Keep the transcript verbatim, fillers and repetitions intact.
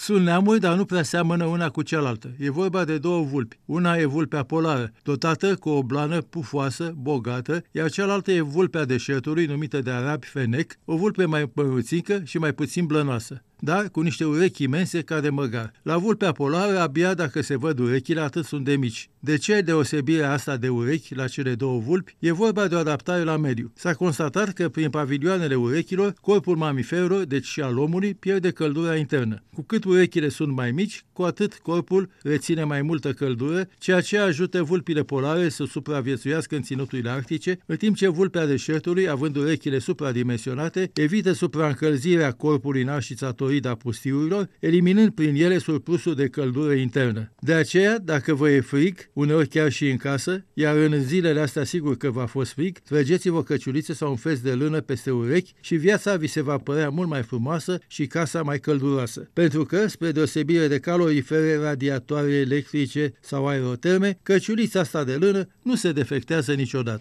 Sunt neamuri, dar nu prea seamănă una cu cealaltă. E vorba de două vulpi. Una e vulpea polară, dotată cu o blană pufoasă, bogată, iar cealaltă e vulpea deșertului, numită de arabi fenec, o vulpe mai măruțică și mai puțin blănoasă, dar cu niște urechi imense ca de măgar. La vulpea polară, abia dacă se văd urechile, atât sunt de mici. De ce deosebirea asta de urechi la cele două vulpi? E vorba de o adaptare la mediu. S-a constatat că prin pavilioanele urechilor, corpul mamiferului, deci și al omului, pierde căldura internă. Cu cât urechile sunt mai mici, cu atât corpul reține mai multă căldură, ceea ce ajută vulpile polare să supraviețuiască în ținuturile arctice, în timp ce vulpea deșertului, având urechile supradimensionate, evită supraîncălzirea corpului înalt și țatorit a pustiurilor, eliminând prin ele surplusul de căldură internă. De aceea, dacă vă e frig, uneori chiar și în casă, iar în zilele astea sigur că v-a fost frig, trăgeți-vă o căciuliță sau un fez de lână peste urechi și viața vi se va părea mult mai frumoasă și casa mai călduroasă. Pentru că, spre deosebire de calorifere, radiatoare electrice sau aeroterme, căciulița asta de lână nu se defectează niciodată.